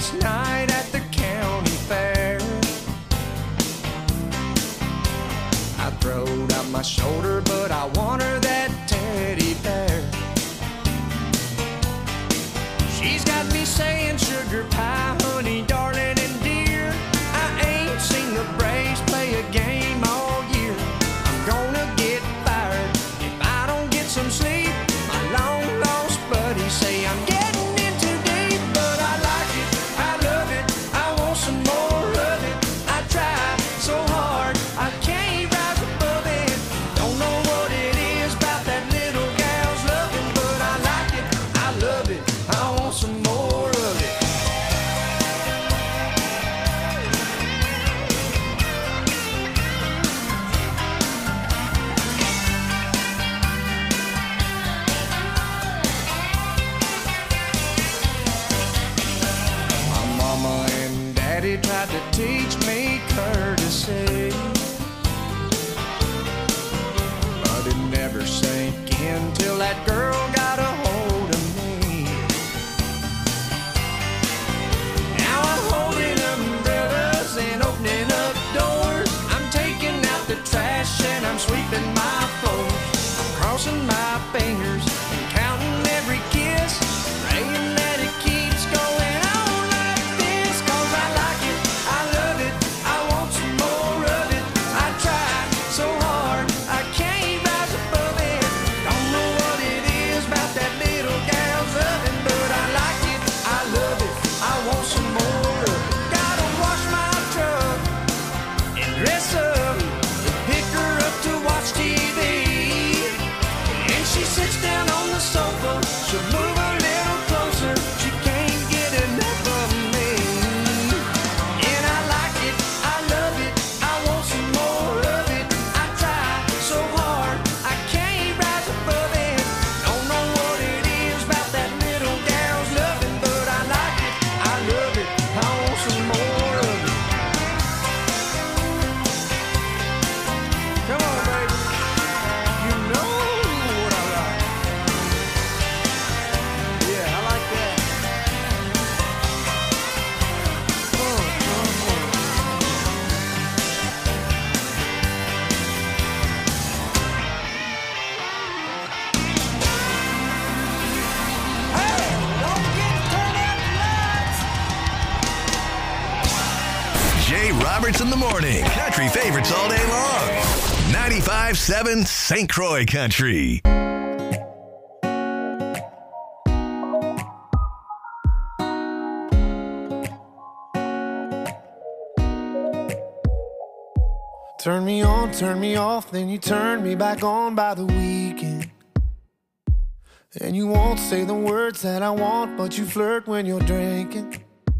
last night at the county fair. I throwed out my shoulder, but I want her that teddy bear. She's got me saying sugar pie, honey, darling, and dear. I ain't seen the Braves play a game all year. I'm gonna get fired if I don't get some sleep. My long lost buddies say I'm getting in too deep, but I like it, I love it, I want some more of it. I try so hard, I can't rise above it. Don't know what it is about that little gal's loving, but I like it, I love it, I want some more of it. My mama and daddy tried to teach me courtesy, but it never sank in till that girl got a hold of me. Now I'm holding umbrellas and opening up doors. I'm taking out the trash and I'm sweeping my floors. I'm crossing my fingers and counting every kiss, praying that it keeps going on like this. 'Cause I like it, I love it, I want some more of it. I try so hard, I can't rise above it. Don't know what it is about that little gal's loving, but I like it, I love it, I want some more of it. Gotta wash my truck and dress up and pick her up to watch TV. And she sits down on the sofa, she'll move a little closer, she can't get enough of me. And I like it, I love it, I want some more of it. I try so hard, I can't rise above it. Don't know what it is about that little gal's loving, but I like it, I love it, I want some more of it. Come on, baby, you know what I like. Yeah, I like that. Hey, don't get turned out the lights. Jay Roberts in the morning. Country favorites all day long. 95.7 St. Croix Country. Turn me on, turn me off, then you turn me back on by the weekend. And you won't say the words that I want, but you flirt when you're drinking.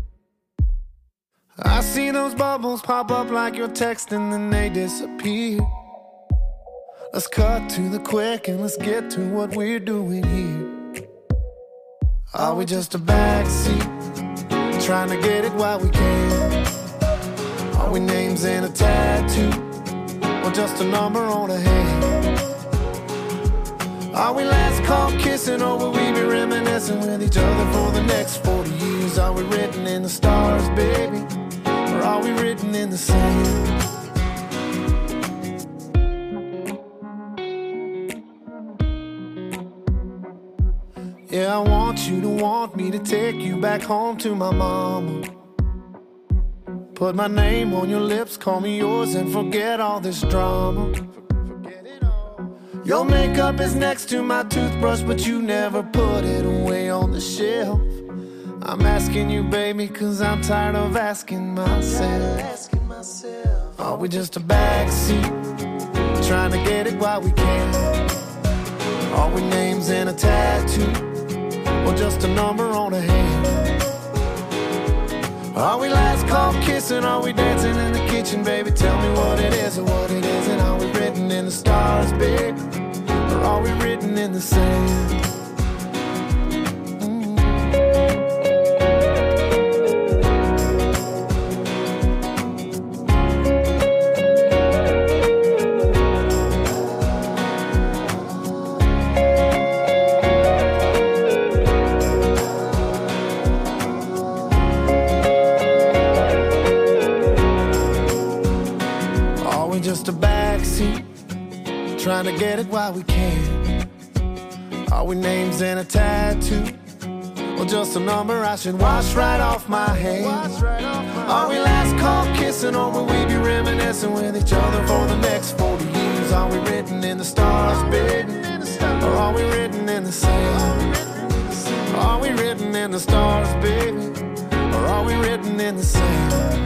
I see those bubbles pop up like you're texting, then they disappear. Let's cut to the quick and let's get to what we're doing here. Are we just a backseat, trying to get it while we can? Are we names in a tattoo, or just a number on a hand? Are we last call kissing, or will we be reminiscing with each other for the next 40 years? Are we written in the stars, baby, or are we written in the sand? Yeah, I want you to want me to take you back home to my mama. Put my name on your lips, call me yours, and forget all this drama. Your makeup is next to my toothbrush, but you never put it away on the shelf. I'm asking you, baby, 'cause I'm tired of asking myself. Are we just a backseat, trying to get it while we can? Are we names in a tattoo, or just a number on a hand? Are we last call kissing? Are we dancing in the kitchen, baby? Tell me what it is or what it isn't. Are we written in the stars, baby, or are we written in the sand? routine, trying to get it while we can. Are we names and a tattoo, or just a number I should wash right off my hands? Are we last call kissing, or will we be reminiscing with each other for the next 40 years? Are we written in the stars, baby, or are we written in the sand? Are we written in the stars, baby, or are we written in the sand?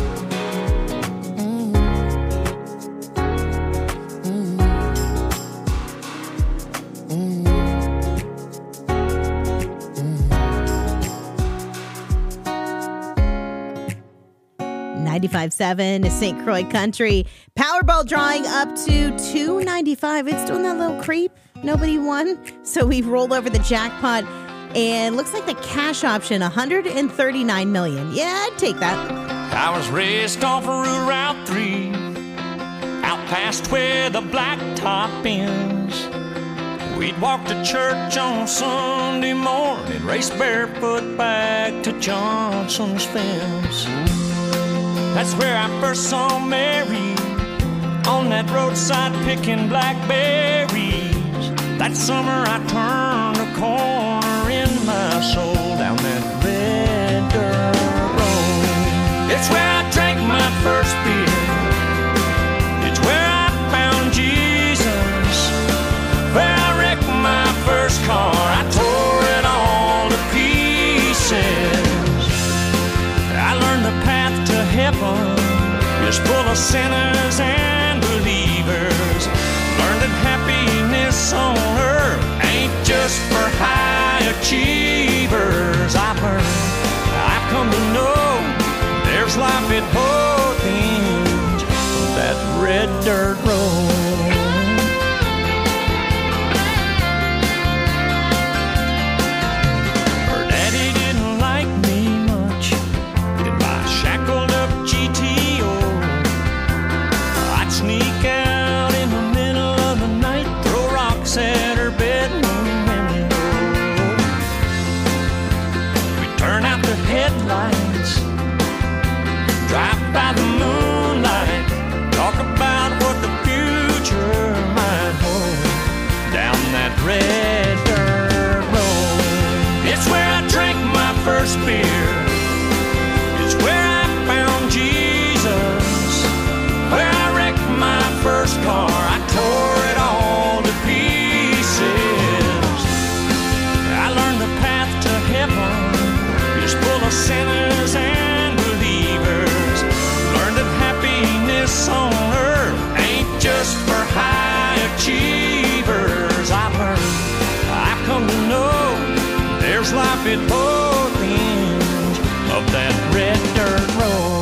95.7 St. Croix Country. Powerball drawing up to $295. It's doing that little creep. Nobody won. So we rolled over the jackpot. And looks like the cash option, $139 million. Yeah, I'd take that. I was raced off of Route 3, out past where the blacktop ends. We'd walk to church on Sunday morning, race barefoot back to Johnson's fence. That's where I first saw Mary, on that roadside picking blackberries. That summer I turned a corner in my soul down that red dirt road. It's where I drank my first beer. It's where I found Jesus. Where I wrecked my first car. I tore it all to pieces. I learned the path to heaven is full of sinners and believers. Learned that happiness on earth ain't just for high achievers. I've come to know there's life at both ends of that red dirt road. Her daddy didn't like me much in my shackled up GTO. I'd sneak out in the middle of the night, throw rocks at her bedroom window. We'd turn out the headlights, drive by the moonlight, talk about what the future might hold down that red dirt road. It's where I drank my first beer. It's where I found Jesus. Where I wrecked my first car. I tore it all to pieces. I learned the path to heaven is full of sinners and believers. Learned that happiness on earth ain't just for high achievers. I've come to know there's life at both ends of that red dirt road.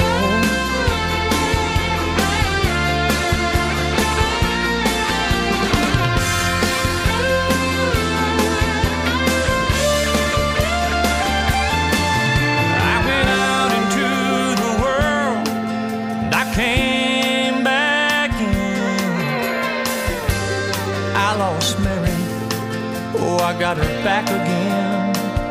I went out into the world and I came back in. I lost Mary, oh, I got her back again.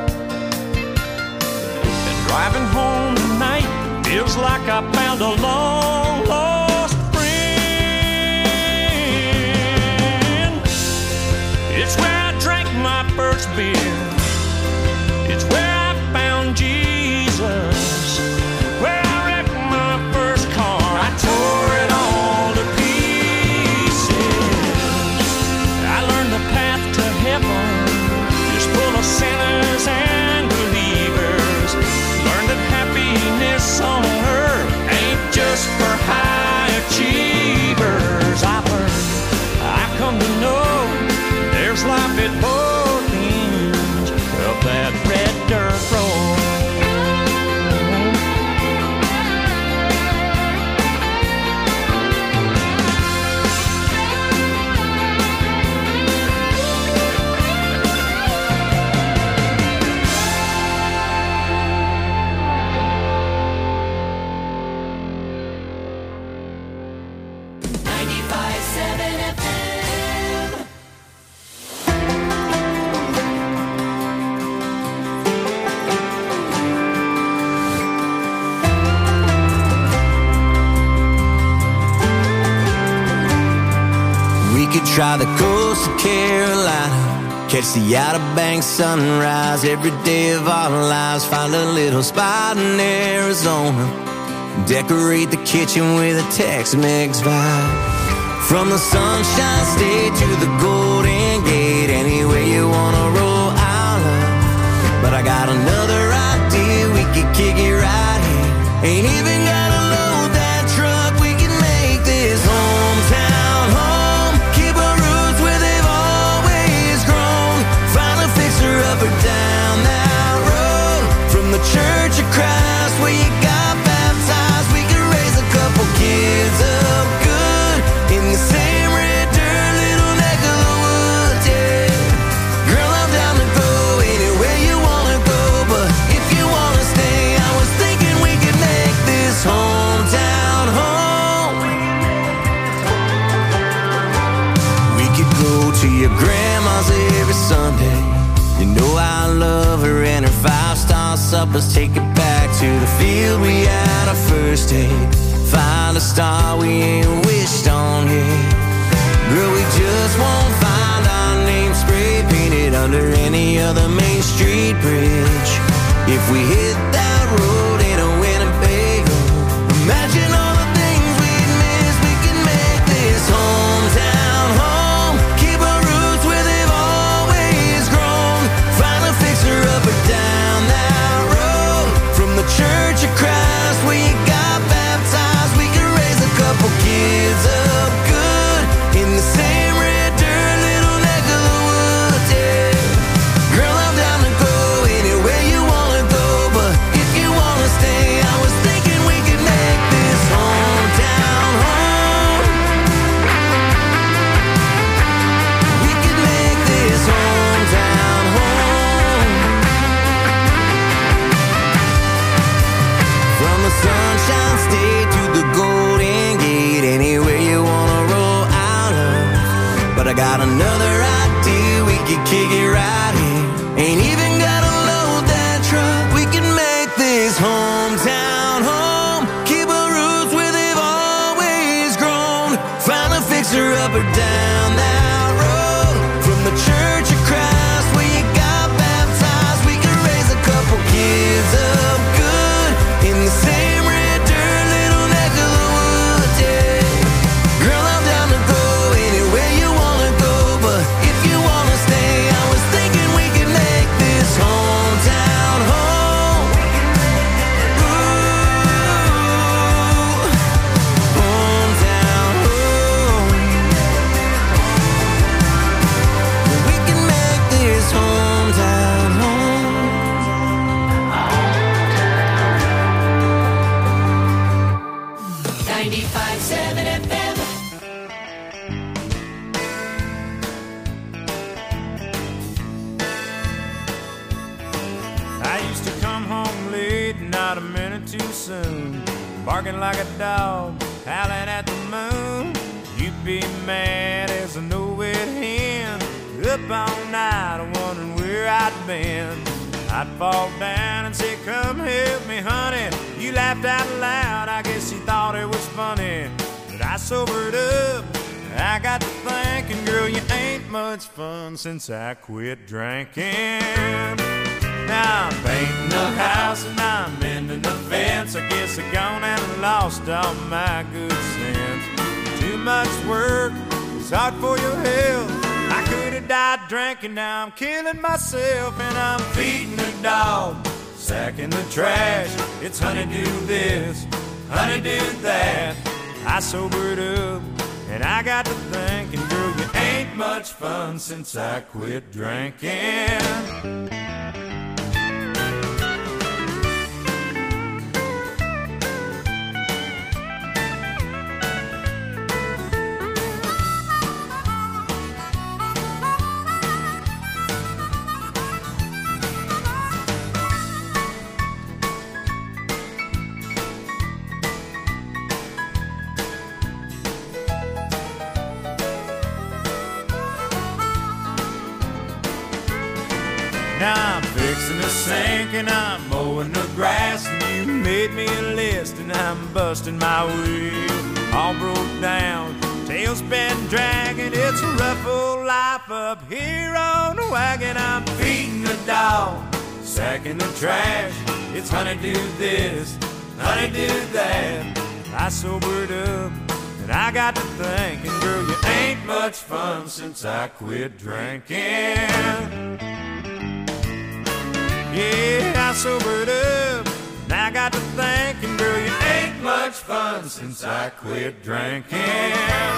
And driving home tonight feels like I found a long lost friend. It's where I drank my first beer. It's where I found Jesus. Where I wrecked my first car. I tore it all to pieces. I learned the path to heaven is full of sinners and believers. Learned that happiness on earth ain't just for high achievers. I've come to know there's life at both ends try the coast of Carolina, catch the Outer Banks sunrise every day of our lives. Find a little spot in Arizona, decorate the kitchen with a Tex-Mex vibe. From the Sunshine State to the Golden Gate, anywhere you wanna roll, I'll love. But I got another idea, we could kick it right here. Ain't even gotta load that truck, we can make this hometown home. Keep our roots where they've always grown. Find a fixer-upper down that road. From the Church of Christ where you got baptized, we could raise a couple kids up good in the same red dirt, little neck of the woods, yeah. Girl, I'm down to go anywhere you wanna go, but if you wanna stay, I was thinking we could make this hometown home. We could go to your grandma's every Sunday. You know I love her and her 5-star suppers. Take it back to the field we had our first date. Find a star we ain't wished on yet. Girl, we just won't find our name spray painted under any other Main Street bridge. If we hit that road in a Winnebago, imagine all the things we'd miss. We can make this hometown home. Keep our roots where they've always grown. Find a fixer-upper down that road. From the Church of Christ where you got baptized, we can raise a couple kids up good in the same red dirt, little neck of the woods, yeah. Girl, I'm down to go anywhere you wanna go, but if you wanna stay, I was thinking we could make this hometown home. We could make this hometown home. From the Sunshine State to the Golden Gate, anywhere you wanna roll out of. But I got another idea, we could kick it right here. Ain't even gotta load that truck, we can make this hometown home. Keep our roots where they've always grown. Find a fixer-upper down that road. From the Church of Christ where you got baptized, we can raise a couple kids up good in the same red dirt, little neck of the woods, yeah. Girl, I'm down to go anywhere you wanna go, but if you wanna stay, I was thinking we could make this hometown home. Ooh, hometown home. We can make this hometown home. 95.7 FM. I used to come home late, not a minute too soon, barking like a dog, howling at the moon. You'd be mad as a no-wet hen, up all night wondering where I'd been. I'd fall down and say, come help me, honey. You laughed out loud, I guess you thought it was funny. But I sobered up, I got to thinking, girl, you ain't much fun since I quit drinking. Now I'm painting the house and I'm mending the fence. I guess I gone and lost all my good sense. Too much work, it's hard for your health. I could have died drinking, now I'm killing myself. And I'm feeding the dog, sacking the trash. It's honey do this, honey do that. I sobered up and I got to thinking, girl, you ain't much fun since I quit drinking. Now I'm fixing the sink and I'm mowing the grass, and you made me a list and I'm busting my wheel. All broke down, tail wheels been dragging. It's a rough old life up here on the wagon. I'm feeding the dog, sacking the trash. It's honeydew this, honeydew that. I sobered up and I got to thinking, girl, you ain't much fun since I quit drinking. Yeah, I sobered up and I got to thinking, girl, you ain't much fun since I quit drinking.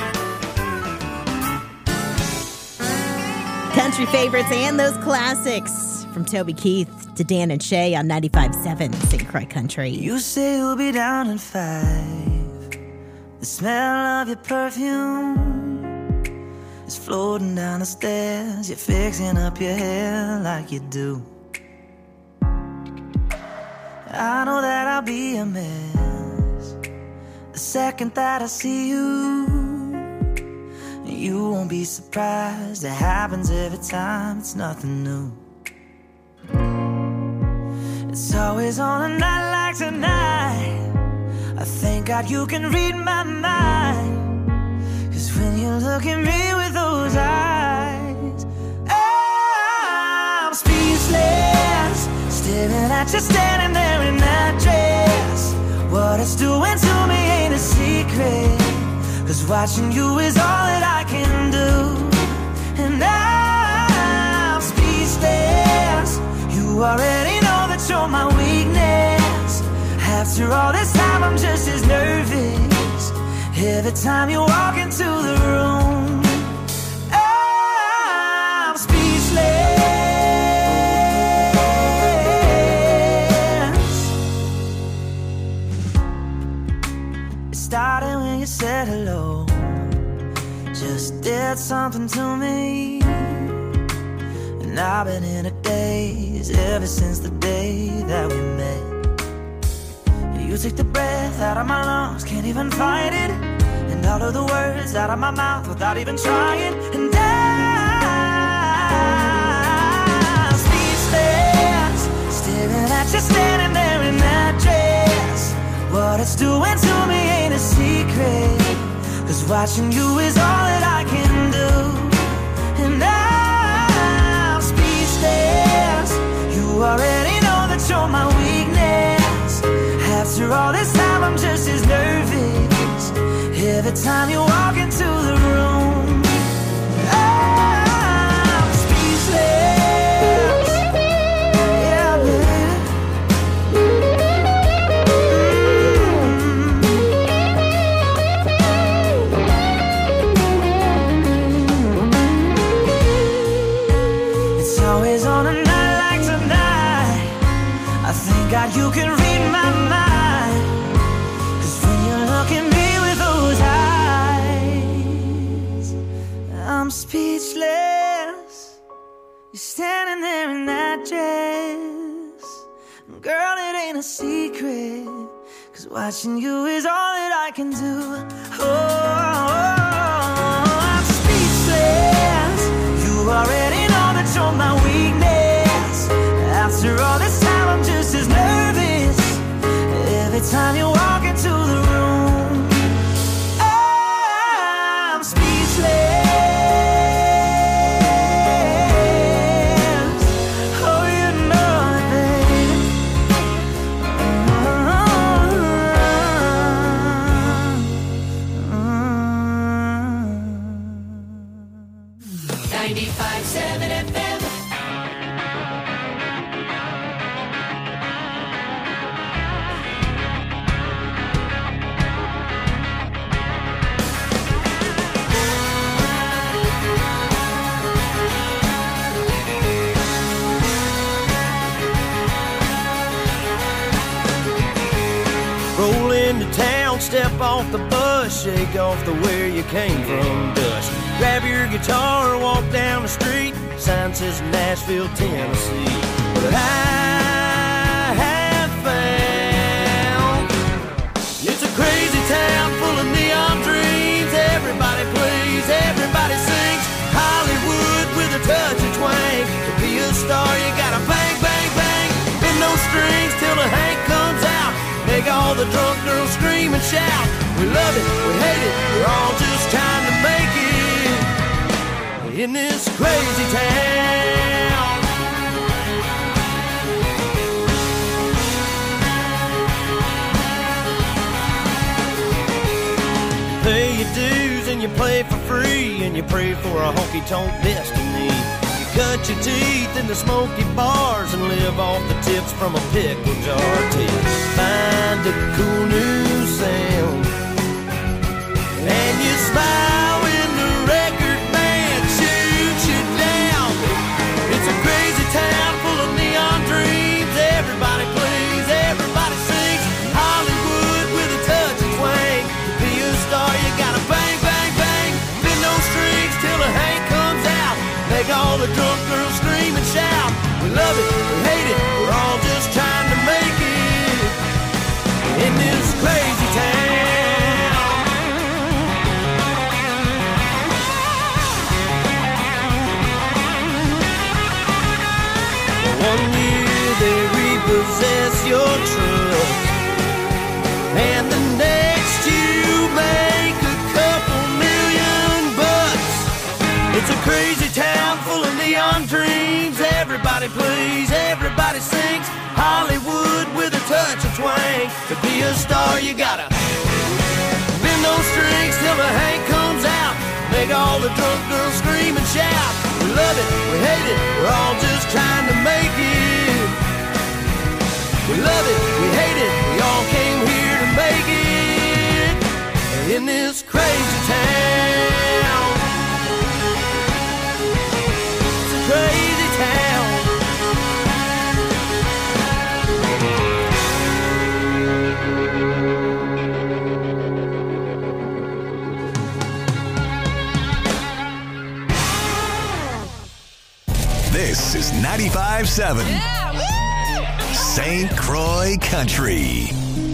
Country favorites and those classics from Toby Keith to Dan and Shay on 95.7 St. Croix Country. You say you'll be down in 5. The smell of your perfume is floating down the stairs. You're fixing up your hair like you do. I know that I'll be a mess the second that I see you. You won't be surprised, it happens every time, it's nothing new. It's always on a night like tonight. I thank God you can read my mind. 'Cause when you look at me with those eyes, I'm speechless, staring at you standing there in that dress. What it's doing to me ain't a secret, 'cause watching you is all that I can do. And I'm speechless, you already know that you're my weakness. After all this time I'm just as nervous every time you walk into the room. I'm speechless. It started when you said hello, just did something to me. And I've been in a daze ever since the day that we met. You take the breath out of my lungs, can't even fight it. And all of the words out of my mouth without even trying. And I'm speechless, staring at you standing there in that dress. What it's doing to me ain't a secret, 'cause watching you is all that I can do. And I'm speechless, you already know that you're my weakness. After all this time I'm just as nervous every time you walk into the room. I'm speechless. Yeah, baby. It's always on a night like tonight. I thank God you can read my mind. I'm speechless, you're standing there in that dress. Girl, it ain't a secret, 'cause watching you is all that I can do. Oh, I'm speechless, you already know that you're my weakness. After all this time I'm just as nervous every time you walk into the room. I'm speechless. Roll into town, step off the bus, shake off the where you came from dust. Grab your guitar, walk down the street, sign says Nashville, Tennessee. But I have found it's a crazy town full of neon dreams. Everybody plays, everybody sings. Hollywood with a touch of twang. To be a star, you gotta bang, bang, bang. Bend those strings till the Hank comes out. Make all the drunk girls scream and shout. We love it, we hate it, we're all just trying to in this crazy town. Pay your dues and you play for free, and you pray for a honky-tonk destiny. You cut your teeth in the smoky bars and live off the tips from a pickle jar till you find a cool new sound. And you smile when the record band shoots you down. It's a crazy town full of neon dreams. Everybody plays, everybody sings. Hollywood with a touch of twang. To be a star you gotta bang, bang, bang. Bend those strings till the Hank comes out. Make all the drunk girls scream and shout. We love it, we hate it, we're all just trying to make it in this crazy town. One year they repossess your truck, and the next you make a couple $1,000,000. It's a crazy town full of neon dreams. Everybody plays, everybody sings. Hollywood with a touch of twang. To be a star you gotta bend those strings till the Hank comes out. Make all the drunk girls scream and shout. We love it, we hate it, we're all just trying to make it. We love it, we hate it, we all came here to make it in this crazy town. It's a crazy town. This is 95.7 St. Croix Country.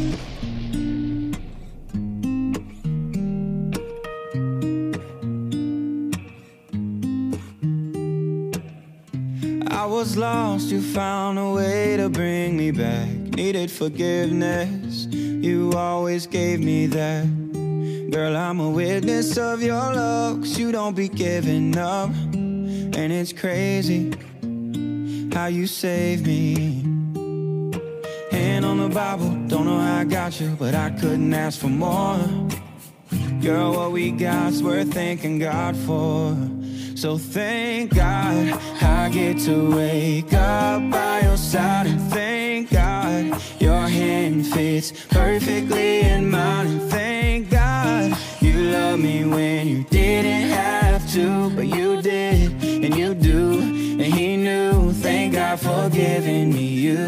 I was lost, you found a way to bring me back. Needed forgiveness, you always gave me that. Girl, I'm a witness of your love, 'cause you don't be giving up. And it's crazy how you saved me. Hand on the Bible, don't know how I got you, but I couldn't ask for more. Girl, what we got's worth thanking God for. So thank God I get to wake up by your side. And thank God your hand fits perfectly in mine. And thank God you love me when you didn't have to, but you did, and you do, and he knew. Thank God for giving me you.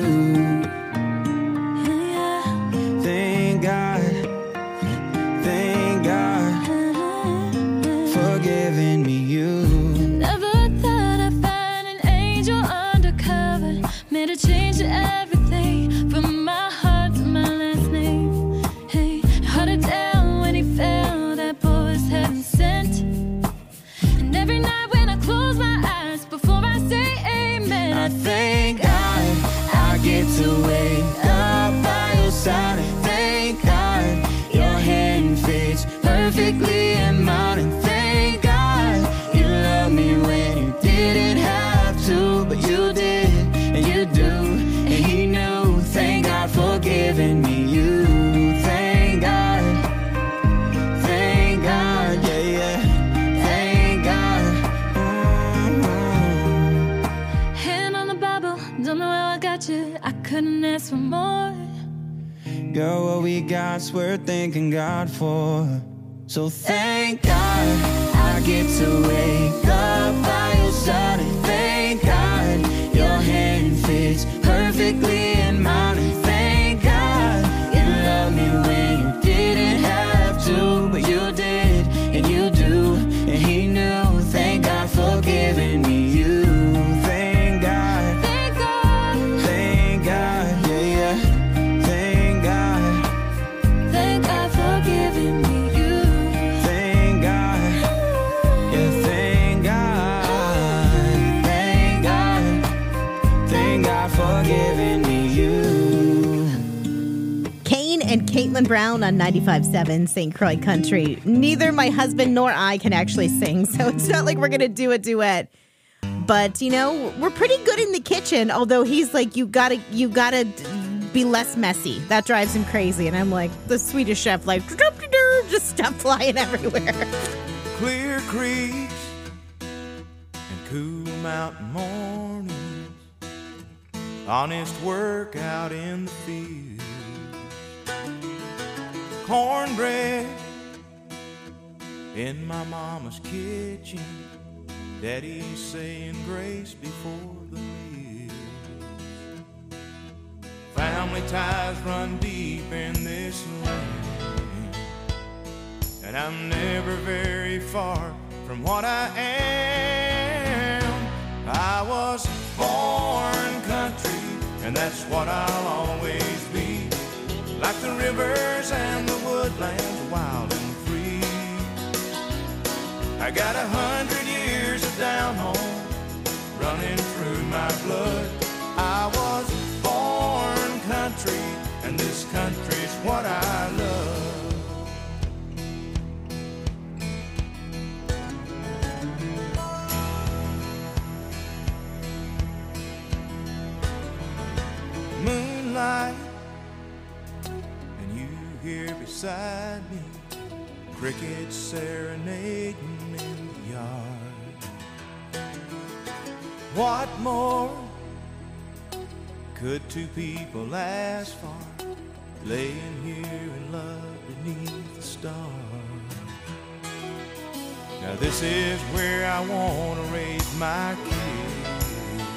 Thank God for giving me you. Never thought I'd find an angel undercover. Made a change to everything, from my heart to my last name. Hey, held it down when he fell, that boy was heaven sent. And every night when I close my eyes, before I say amen, I thank God I get to wake up by your side. And thank God your hand fits perfectly in mine. And thank God you love me when you didn't have to, but you did, and you do, and he knew. Thank God for giving me you. Thank God, yeah, yeah. Thank God. hand on the Bible, don't know how I got you, I couldn't ask for more. Girl, what we got's worth thanking God for. So thank God I get to wake up by your side. And thank God your hand fits perfectly in mine. And thank God you love me when you didn't have to, but you did, and you do, and he knew. Thank God for giving me you. Thank God, yeah, yeah. Thank God for giving me you. Thank God, yeah, thank God. Thank God for giving me you. and Caitlin Brown on 95.7 St. Croix Country. Neither my husband nor I can actually sing, so it's not like we're going to do a duet. But, you know, we're pretty good in the kitchen, although he's like, you gotta be less messy. That drives him crazy. And I'm like, the Swedish chef, like, just stuff flying everywhere. Clear creeks and cool mountain mornings, honest work out in the field, cornbread in my mama's kitchen, Daddy saying grace before the meal. Family ties run deep in this land, and I'm never very far from what I am. I was born country, and that's what I'll always be. Like the rivers and the woodlands, wild and free. I got 100 years of down home running through my blood. I was born country, and this country's what I love. Moonlight, and you here beside me, crickets serenading in the yard. What more could two people ask for, laying here in love beneath the stars? Now this is where I want to raise my kids,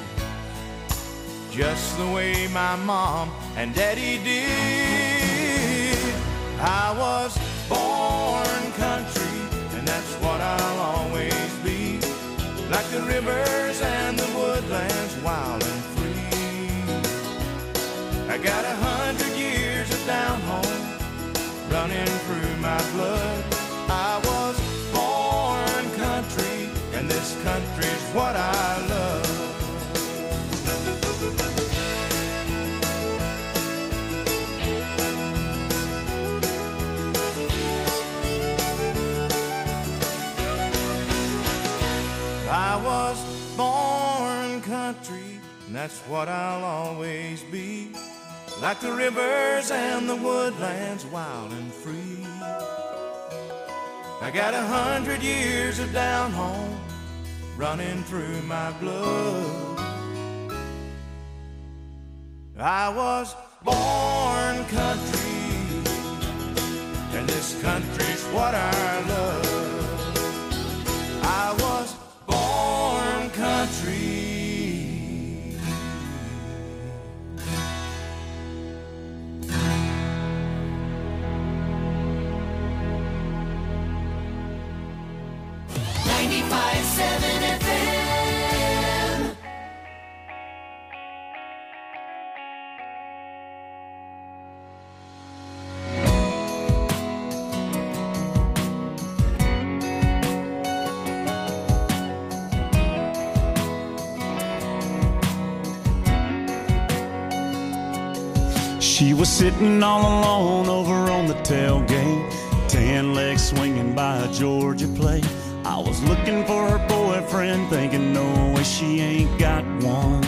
just the way my mom and daddy did. I was born country, and that's what I'll always be. Like the rivers and the woodlands, wild and free. I got 100 years of down home running through my blood. I was born country, and this country's what I love. I was born country, and that's what I'll always be. Like the rivers and the woodlands, wild and free. I got 100 years of down home running through my blood. I was born country, and this country's what I love. I was born country. She was sitting all alone over on the tailgate, tan legs swinging by a Georgia plate. I was looking for her boyfriend, thinking no way she ain't got one.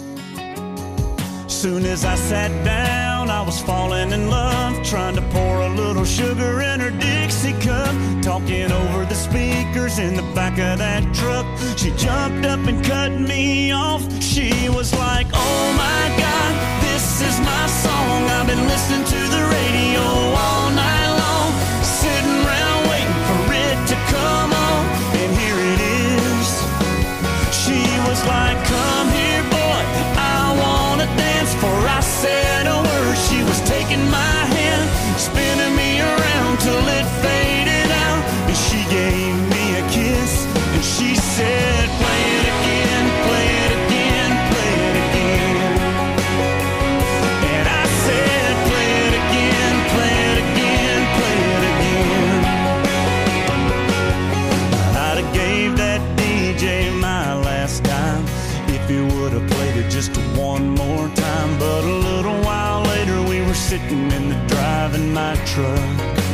Soon as I sat down, I was falling in love, trying to pour a little sugar in her Dixie cup, talking over the speakers in the back of that truck. She jumped up and cut me off. She was like, oh my God, this is my song. I've been listening to the radio all night long, sitting around waiting for it to come on, and here it is. She was like, come here boy, I wanna dance. Before I said a word, she was taking my hand, spinning me around till it faded out, and she gave me a kiss, and she said, play it again, play it again, play it again. And I said, play it sitting in the driving my truck.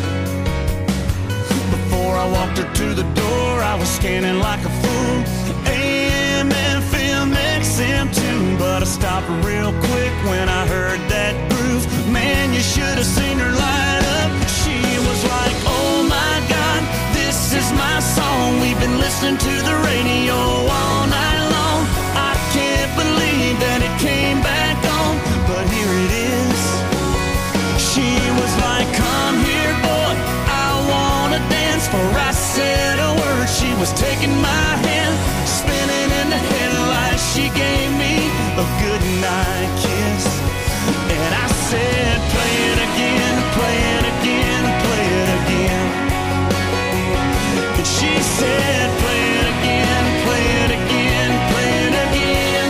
Before I walked her to the door, I was scanning like a fool. AM, FM, XM too, but I stopped real quick when I heard that groove. Man, you should have seen her light up. She was like, oh my God, this is my song. We've been listening to the radio all night long. I can't believe that it came back on, but here it is. She was like, come here, boy, I wanna dance. For I said a word, she was taking my hand, spinning in the headlights. She gave me a goodnight kiss, and I said, play it again, play it again, play it again. And she said, play it again, play it again, play it again.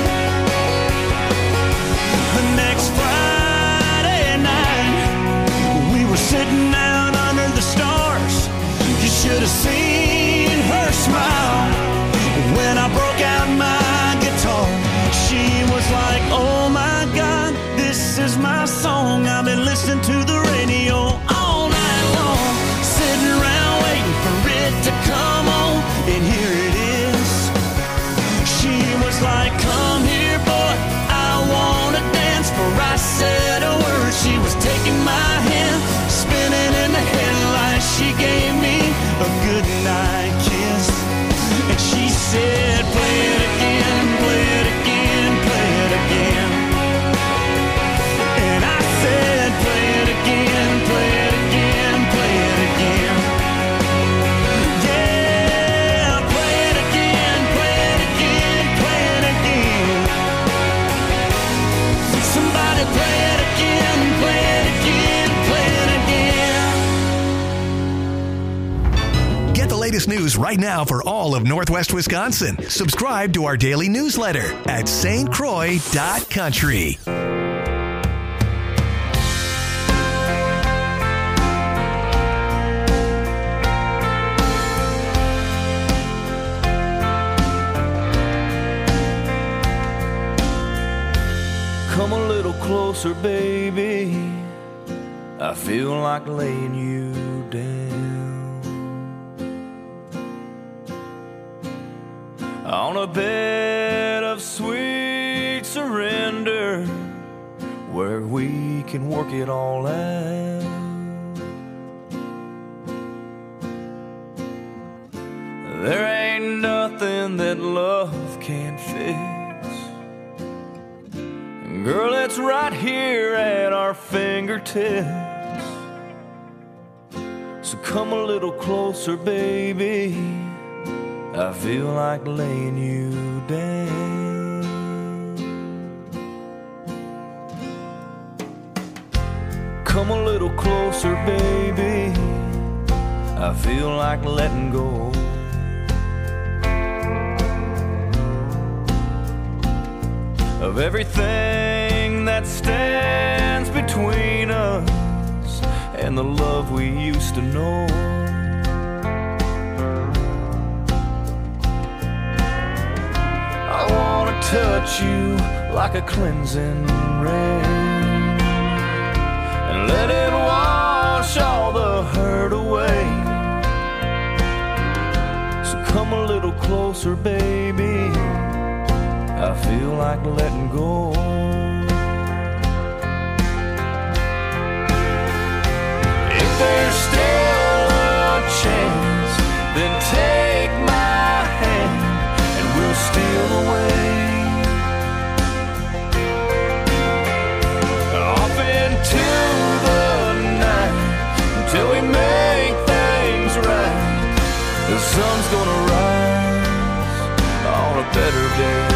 The next Friday night, we were sitting out under the stars. You should have seen her smile when I broke out my guitar. She was like, oh my God, this is my song. I've been listening to the radio all night long, sitting around waiting for it to come on, and here it is. She was like, come here, boy, I wanna dance. For I said a word, she was taking my hand, spinning in the headlights. She gave me a goodnight kiss, and she said, play it again, play it again, play it again. And I said, play it again, play it again, play it again. Yeah, play it again, play it again, play it again. Somebody play it again, play it again, play it again. Get the latest news right now for all of Northwest Wisconsin. Subscribe to our daily newsletter at stcroix.country. Come a little closer, baby. I feel like laying you down on a bed of sweet surrender, where we can work it all out. There ain't nothing that love can't fix. Girl, it's right here at our fingertips. So come a little closer, baby. I feel like laying you down. Come a little closer, baby. I feel like letting go. Of everything that stands between us and the love we used to know. I wanna touch you like a cleansing rain and let it wash all the hurt away. So come a little closer, baby. I feel like letting go. If there's still a chance, then take my hand and we'll steal away off into the night until we make things right. The sun's gonna rise on a better day.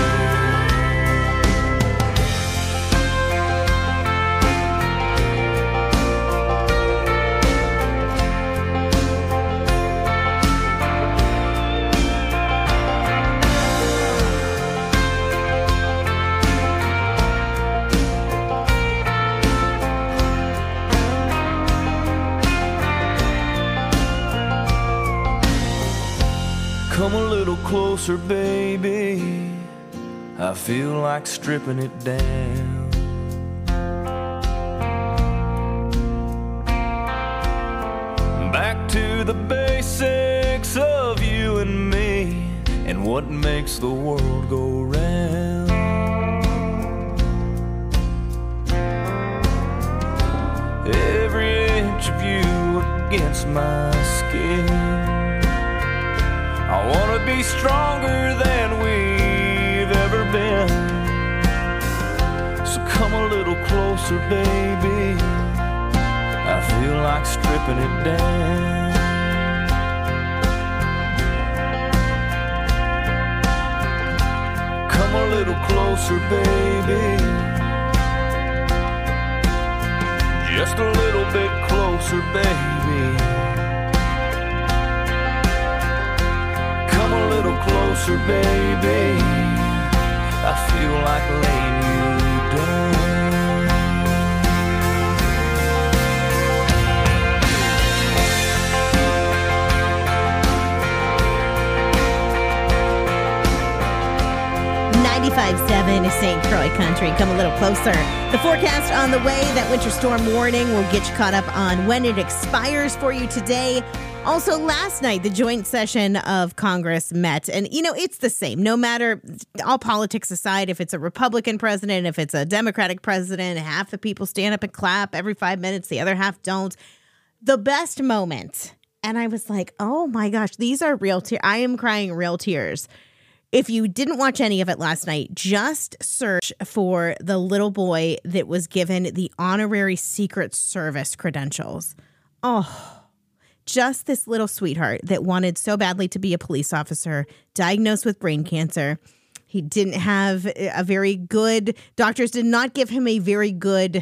Come a little closer, baby. I feel like stripping it down. the basics of you and me and what makes the world go round. Every inch of you against my skin. I wanna be stronger than we've ever been. So come a little closer, baby. I feel like stripping it down. Come a little closer, baby. Just a little bit closer, baby. Come a little closer, baby. I feel like laying you down. 95.7 is St. Croix Country. Come a little closer. The forecast on the way, that winter storm warning, will get you caught up on when it expires for you today. Also, last night, the joint session of Congress met. And, you know, it's the same. No matter, all politics aside, if it's a Republican president, if it's a Democratic president, half the people stand up and clap every 5 minutes, the other half don't. The best moment. And I was like, oh my gosh, these are real tears. I am crying real tears. If you didn't watch any of it last night, just search for the little boy that was given the honorary Secret Service credentials. Oh, just this little sweetheart that wanted so badly to be a police officer, diagnosed with brain cancer. He didn't have a very good, doctors did not give him a very good,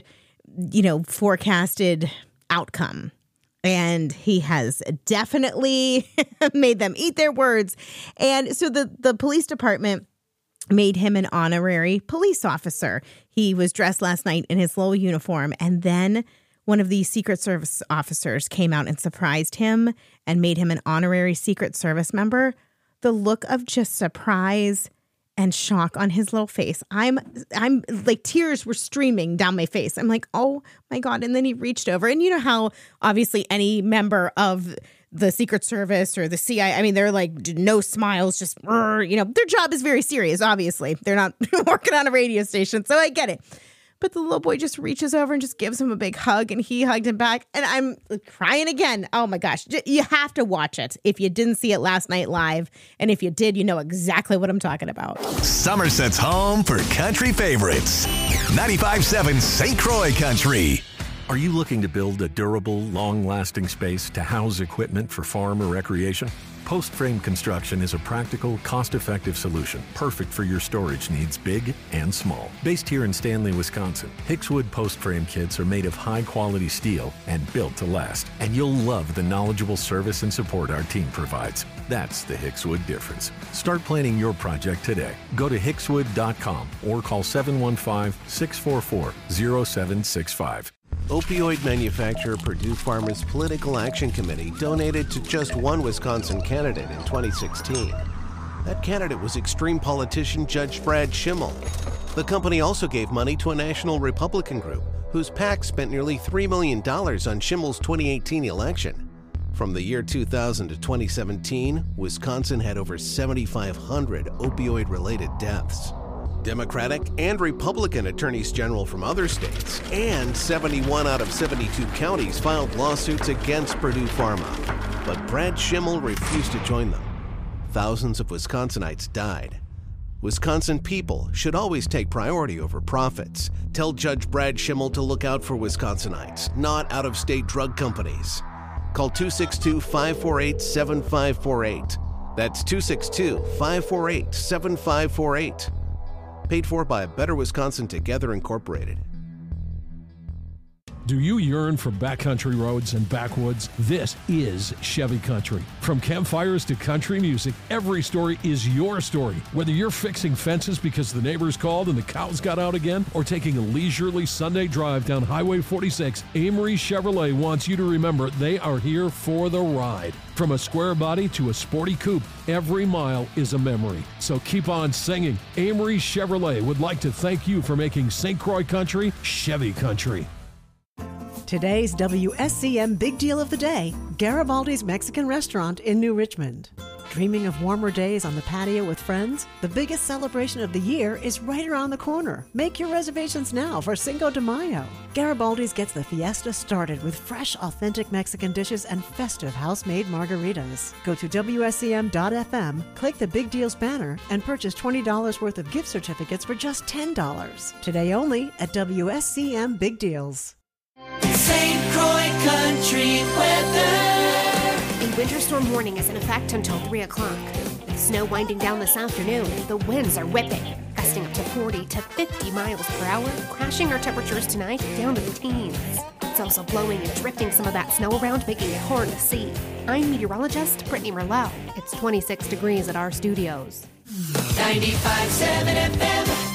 forecasted outcome. And he has definitely made them eat their words. And so the police department made him an honorary police officer. He was dressed last night in his little uniform. And then one of the Secret Service officers came out and surprised him and made him an honorary Secret Service member. The look of just surprise and shock on his little face. I'm like, tears were streaming down my face. I'm like, oh my God. And then he reached over, and you know how obviously any member of the Secret Service or the CIA, I mean, they're like no smiles, just, their job is very serious. Obviously they're not working on a radio station. So I get it. But the little boy just reaches over and just gives him a big hug, and he hugged him back. And I'm crying again. Oh my gosh. You have to watch it if you didn't see it last night live. And if you did, you know exactly what I'm talking about. Somerset's home for country favorites. 95.7 St. Croix Country. Are you looking to build a durable, long-lasting space to house equipment for farm or recreation? Post Frame Construction is a practical, cost-effective solution, perfect for your storage needs, big and small. Based here in Stanley, Wisconsin, Hickswood Post Frame kits are made of high-quality steel and built to last. And you'll love the knowledgeable service and support our team provides. That's the Hickswood difference. Start planning your project today. Go to hickswood.com or call 715-644-0765. Opioid manufacturer Purdue Farmers Political Action Committee donated to just one Wisconsin candidate in 2016. That candidate was extreme politician Judge Brad Schimmel. The company also gave money to a national Republican group whose PAC spent nearly $3 million on Schimmel's 2018 election. From the year 2000 to 2017, Wisconsin had over 7,500 opioid-related deaths. Democratic and Republican attorneys general from other states and 71 out of 72 counties filed lawsuits against Purdue Pharma. But Brad Schimmel refused to join them. Thousands of Wisconsinites died. Wisconsin people should always take priority over profits. Tell Judge Brad Schimmel to look out for Wisconsinites, not out-of-state drug companies. Call 262-548-7548. That's 262-548-7548. Paid for by Better Wisconsin Together Incorporated. Do you yearn for backcountry roads and backwoods? This is Chevy Country. From campfires to country music, every story is your story. Whether you're fixing fences because the neighbors called and the cows got out again, or taking a leisurely Sunday drive down Highway 46, Amory Chevrolet wants you to remember they are here for the ride. From a square body to a sporty coupe, every mile is a memory. So keep on singing. Amory Chevrolet would like to thank you for making St. Croix Country Chevy Country. Today's WSCM Big Deal of the Day, Garibaldi's Mexican Restaurant in New Richmond. Dreaming of warmer days on the patio with friends? The biggest celebration of the year is right around the corner. Make your reservations now for Cinco de Mayo. Garibaldi's gets the fiesta started with fresh, authentic Mexican dishes and festive house-made margaritas. Go to WSCM.FM, click the Big Deals banner, and purchase $20 worth of gift certificates for just $10. Today only at WSCM Big Deals. St. Croix Country weather. A winter storm warning is in effect until 3 o'clock. With snow winding down this afternoon, the winds are whipping, gusting up to 40 to 50 miles per hour, crashing our temperatures tonight down to the teens. It's also blowing and drifting some of that snow around, making it hard to see. I'm meteorologist Brittany Merlot. It's 26 degrees at our studios. 95.7 FM.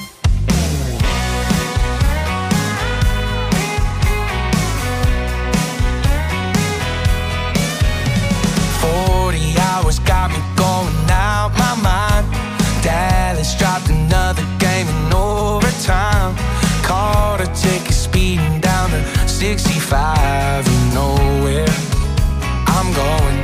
40 hours got me going out my mind. Dallas dropped another game in overtime. Caught a ticket speeding down to 65. You know where I'm going.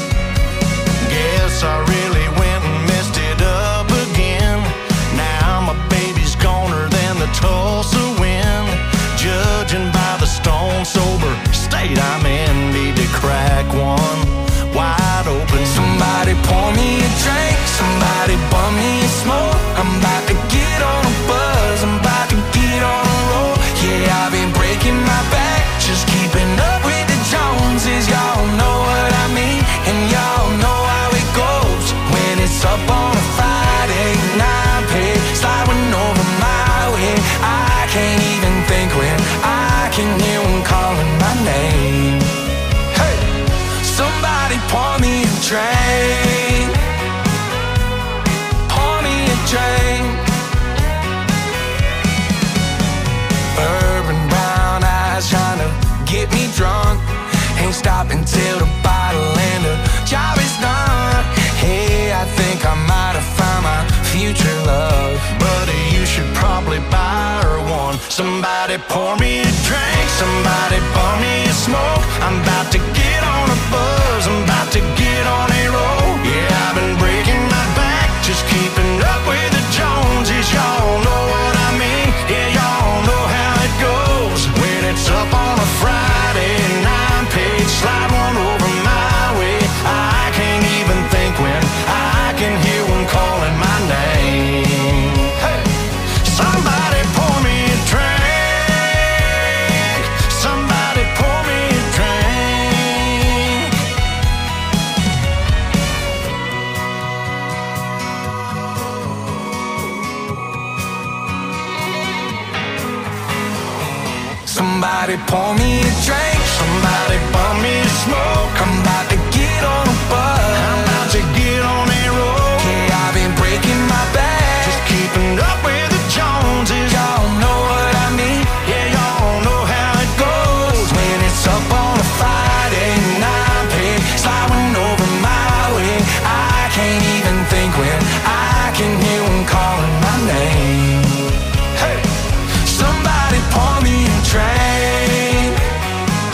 Guess I really went and messed it up again. Now my baby's goner than the Tulsa wind. Judging by the stone sober state I'm in, need to crack one wide open. Somebody pour me a drink, somebody bum me a smoke. I'm about to get on a buzz, I'm about to get on a roll. Yeah, I've been breaking my back, just keeping up with the Joneses. Y'all know what I mean, and y'all know how it goes. When it's up on a Friday, 9 pay, sliding over my way. I can't even think when I can hear one calling my name. Somebody pour me a drink. Pour me a drink. Bourbon brown eyes trying to get me drunk. Ain't stopping till the bottle and the job is done. Hey, I think I might have found my future love. Buddy, you should probably buy her one. Somebody pour me a drink. Somebody pour me a smoke. I'm about to get on a buzz, I'm about to get on a roll. Yeah, I've been breaking my back, just keeping up with the Joneses. Y'all know what I mean, yeah, y'all know how it goes. When it's up on a Friday, 9-page, slide one over my way. I can't even think when I can hear one calling my name. Hey, somebody pour me a drink. Somebody pour me a drink. Somebody pour me a drink. Somebody pour me a smoke. I'm about to get on a buzz. I'm about to get on a roll. Yeah, I've been breaking my back, just keeping up with the Joneses. Y'all know what I mean. Yeah, y'all know how it goes. When it's up on a Friday, 9-pay, sliding over my way. I can't even think when I can hear one calling my name. Hey, somebody pour me a drink.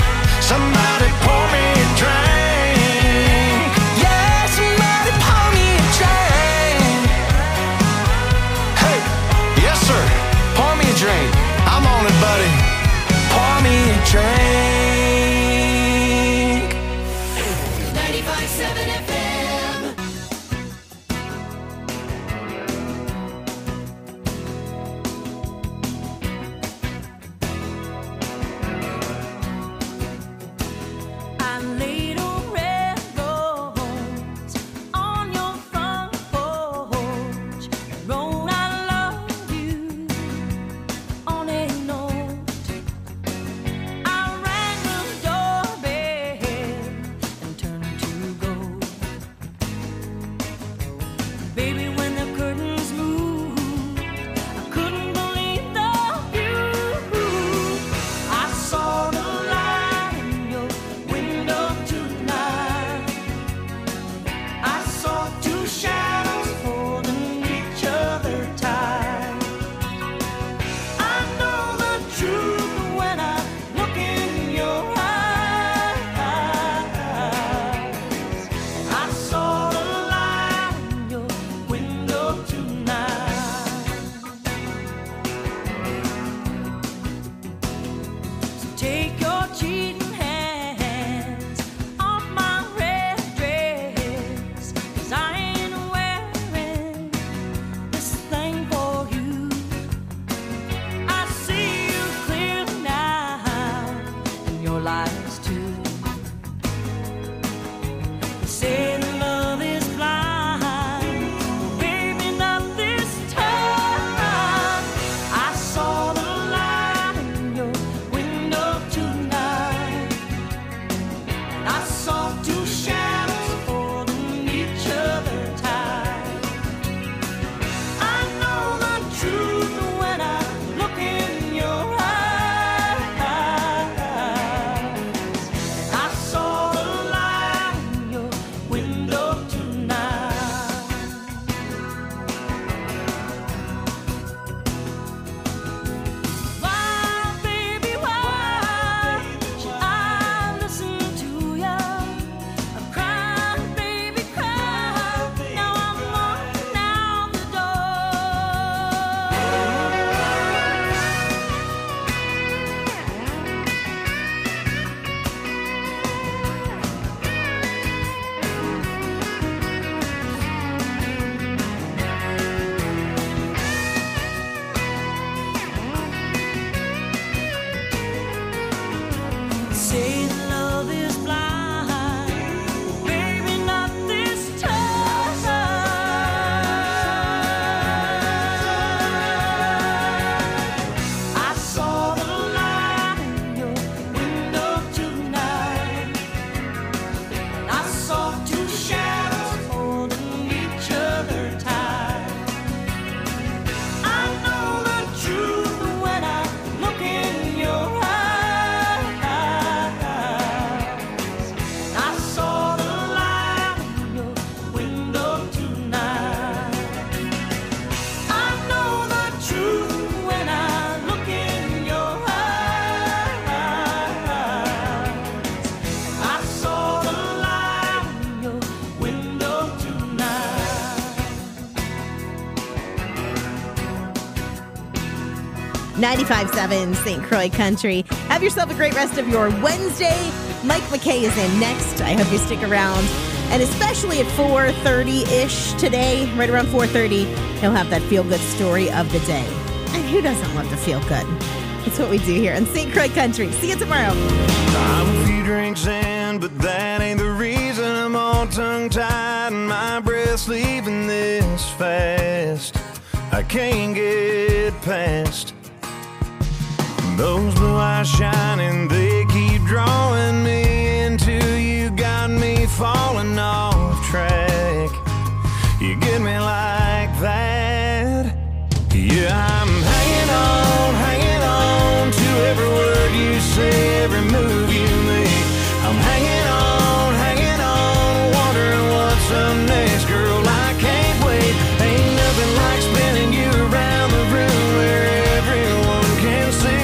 95.7 St. Croix Country. Have yourself a great rest of your Wednesday. Mike McKay is in next. I hope you stick around. And especially at 4:30-ish today, right around 4:30, he'll have that feel-good story of the day. And who doesn't love to feel good? It's what we do here on St. Croix Country. See you tomorrow. I'm a few drinks in, but that ain't the reason I'm all tongue-tied and my breath's leaving this fast. I can't get past those blue eyes shining, they keep drawing me into you, got me falling off track. You get me like that. Yeah, I'm hanging on to every word you say, every move you make. I'm hanging on, wondering what's up next, girl. I can't wait. Ain't nothing like spinning you around the room where everyone can see.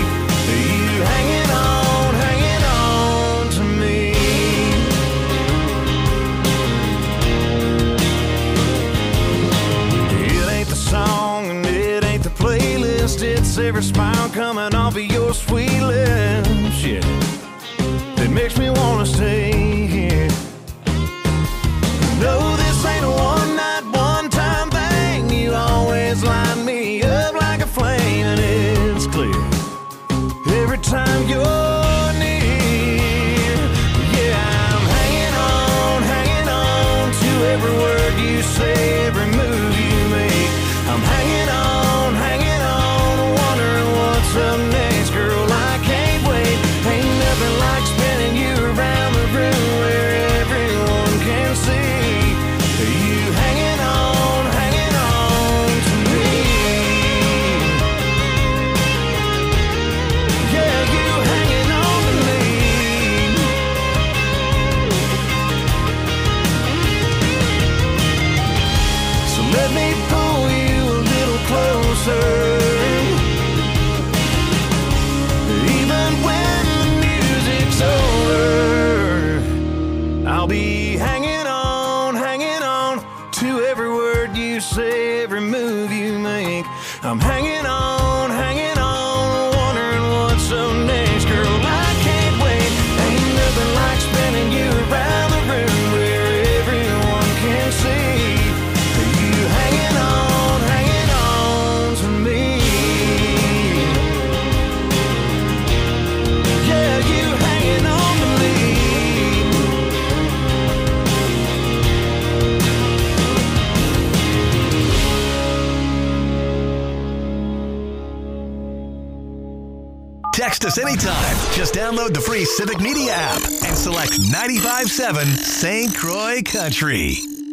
Hanging on to me. It ain't the song and it ain't the playlist, it's every smile coming off of your sweet lips, yeah, that makes me wanna stay here. No, this ain't a one-night, one-time thing. You always light me up like a flame, and it's clear every time you're near. Yeah, I'm hanging on to every word you say, every move you make. I'm hanging on, wondering what's up next, girl. I can't wait. Ain't nothing like spinning you around the room where everyone can see. You hanging on to me. Yeah, you hanging on to me. So let me pull you a little closer. Even when the music's over, I'll be hanging on to every word you say, every move you make. I'm hanging on, wondering what's up next, girl. I can't wait. Ain't nothing like spinning you around the room where everyone can see. You hanging on to me. Yeah, you hanging on to me. Text us anytime. Just download the free Civic Media app and select 95.7 St. Croix Country.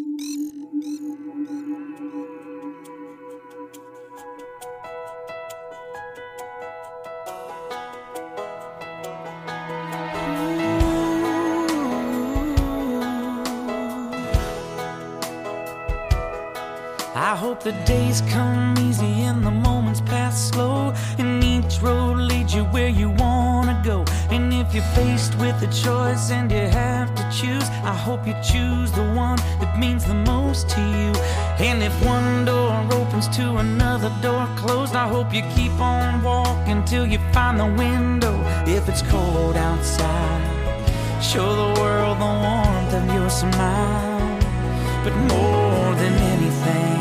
I hope the days come easy and the moments pass slow, and each road leads you where you wanna go. And if you're faced with a choice and you have to choose, I hope you choose the one that means the most to you. And if one door opens to another door closed, I hope you keep on walking till you find the window. If it's cold outside, show the world the warmth of your smile. But more than anything,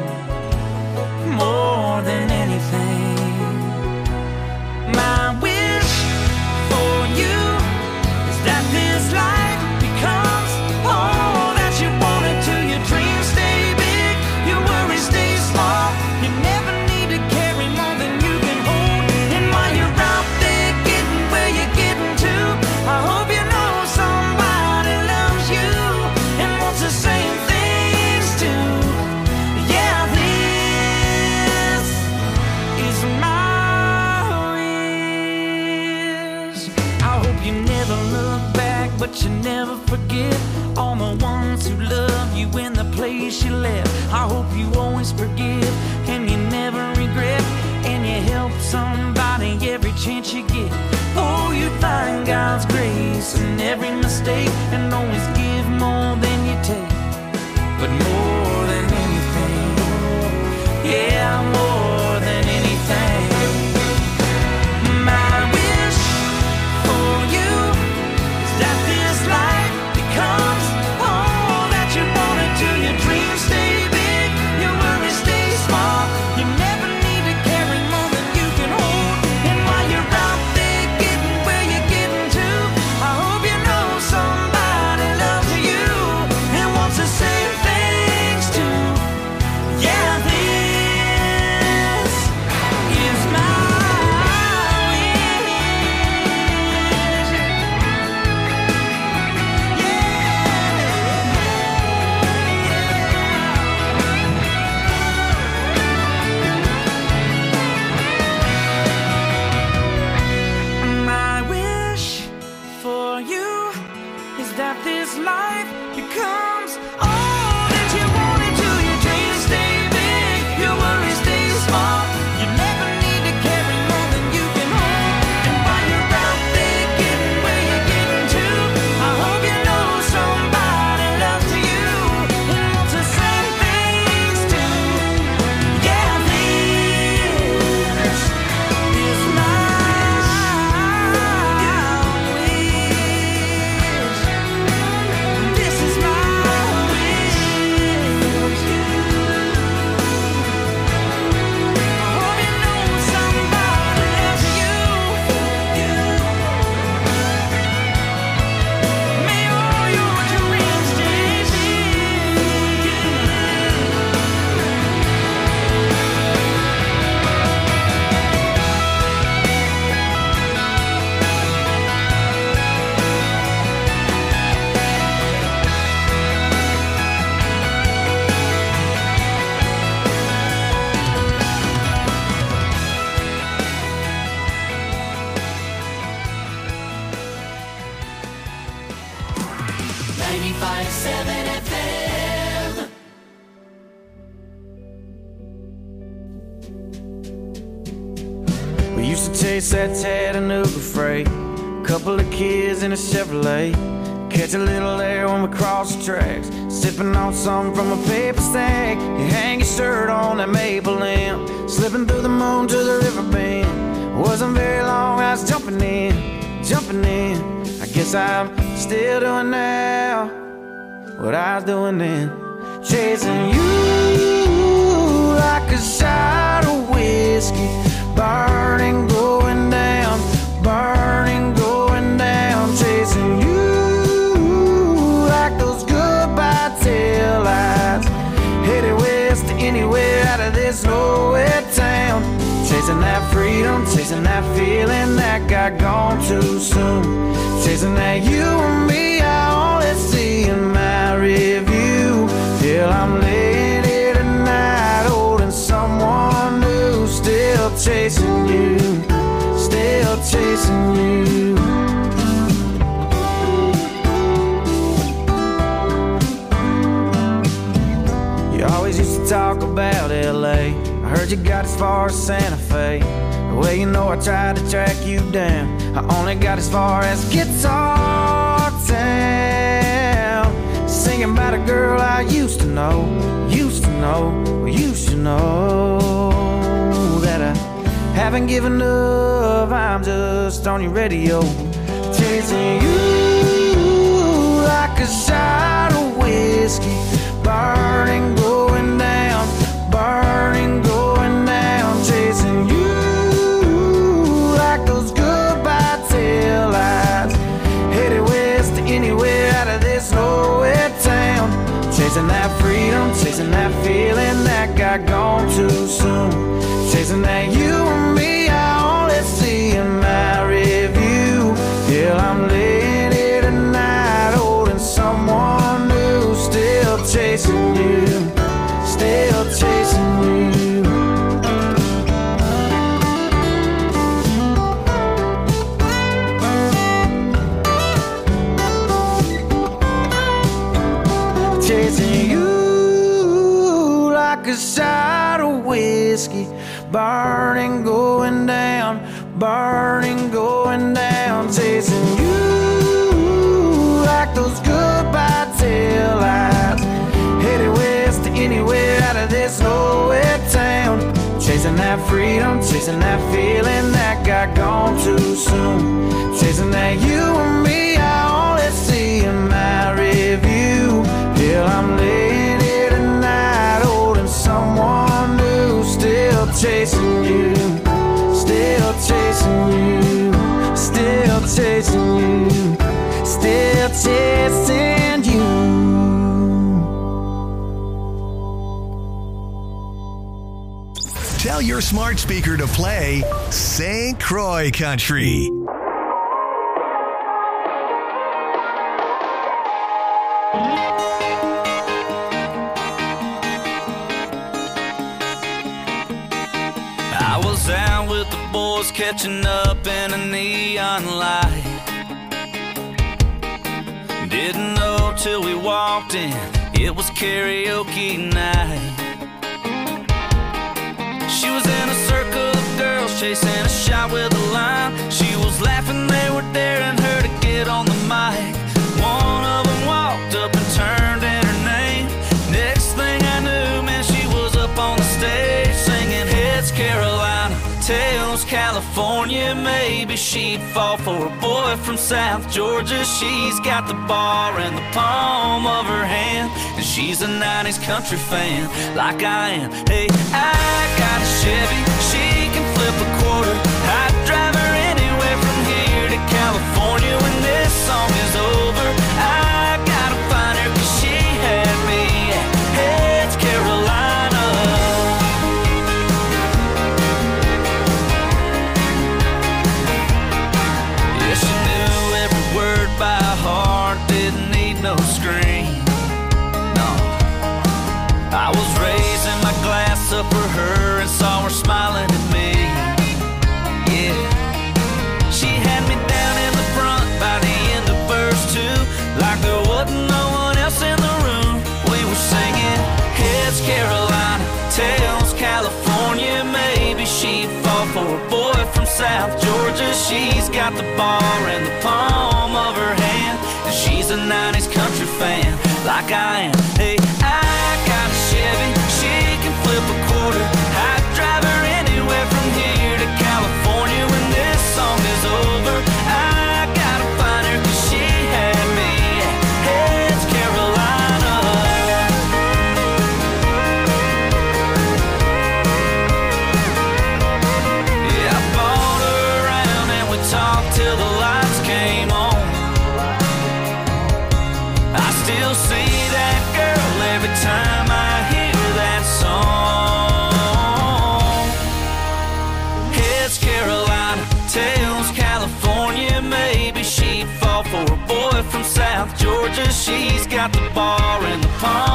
more than anything, my wish for you is that this life becomes all that you want it to. Your dreams stay big, your worries stay small. You never need to carry more than you can hold. And while you're out there getting where you're getting to, I hope you know somebody loves you and wants the same things too. Yeah, this is my wish. I hope you never look back, but you never forget all the ones who love you in the place you left. I hope you always forgive and you never regret, and you help somebody every chance you get. Oh, you find God's grace in every mistake and always give more than you take. But more than anything, yeah, more than anything, you is that this life becomes all that you wanted to. Your dreams stay big, your worries stay small. You never need to carry more than you can hold. And while you're out there getting where you're getting to, I hope you know somebody loves you and wants the same things too. Yeah, this is my wish. This is my wish. I hope you know somebody loves you. May all your dreams stay big. 95.7 FM. We used to chase that Chattanooga freight, couple of kids in a Chevrolet, catch a little air when we cross the tracks, sipping on something from a paper sack. You hang your shirt on that maple limb, slipping through the moon to the river bend. Wasn't very long, I was jumping in. I guess I'm still doing now what I was doing then, chasing you like a shot of whiskey, burning, going down, chasing you like those goodbye taillights, headed west to anywhere out of this nowhere town, chasing that freedom, chasing that feeling that got gone too soon, chasing that you and me I only see in my review. Till I'm laying here tonight holding someone new, still chasing you, still chasing you. You always used to talk about LA, I heard you got as far as Santa Fe. Well, you know I tried to track you down, I only got as far as Guitar Town, singing about a girl I used to know, you should know that I haven't given up, I'm just on your radio, chasing you like a shot of whiskey, burning, going down, chasing you like those goodbye taillights, headed west to anywhere out of this nowhere town, chasing that freedom, chasing that feeling that got gone too soon, chasing that you and me I only see in my review. Till I'm laying here tonight holding someone new, still chasing you, still chasing you. Chasing you like a shot of whiskey, burning, going down, chasing you like those goodbye taillights, headed west to anywhere out of this nowhere town, chasing that freedom, chasing that feeling that got gone too soon, chasing that you and me I only see in my review. Till I'm laying here tonight holding someone new, still chasing you, still chasing you, still chasing you, still chasing you. Tell your smart speaker to play St. Croix Country. I was out with the boys catching up in a neon light. Didn't know till we walked in, it was karaoke night. She was in a circle of girls chasing a shot with a line. She was laughing, they were daring her to get on the mic. One of them walked up and turned in her name. Next thing I knew, man, she was up on the stage singing Heads Carolina, Tails California. Maybe she'd fall for a boy from South Georgia. She's got the bar in the palm of her hand, and she's a 90s country fan like I am. Hey, I got a Chevy, she can flip a quarter. I'd drive her anywhere from here to California. When this song is over, I gotta find her, 'cause she had me at Heads Carolina. Yeah, she knew every word by heart, didn't need no screen. No, I was raising my glass up for her and saw her smiling at me. Yeah, she had me down in the front by the end of verse 2, like there wasn't no one else in the room. We were singing Heads Carolina, Tails California. Maybe she'd fall for a boy from South Georgia. She's got the bar in the palm of her hand, and she's a 90s country fan like I am. Hey, I got a Chevy, she can flip a quarter. I'd drive her anywhere from here to California. When this song is over, I gotta find her, 'cause she had me at Heads Carolina. Yeah, I bought her around and we talked till the lights came on. I still see that girl every time I hear that song. Heads Carolina, Tails California. Maybe she'd fall for a boy from South Georgia. She's got the bar in the palm